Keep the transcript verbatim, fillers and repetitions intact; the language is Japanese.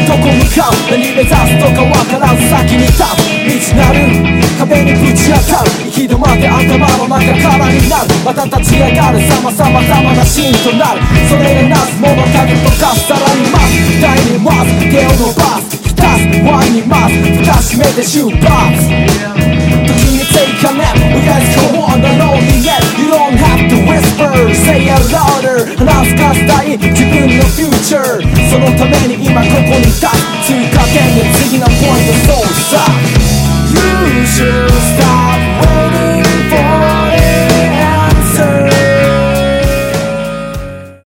どこ向かう何目指すとかわからず先に立つ未知なる壁にぶち当たる行き止まって頭の中からになるまた立ち上がる様々々なシーンとなるそれがなす物陰とかさらにます第にまず手を伸ばす浸すワインにまず蓋閉めて出発時に take a nap Let's go on the lonely yet You don't have to whisper Say it louder 話すかしたい自分のフューチャーそのために今ここに立つ追加点で次のポイントそう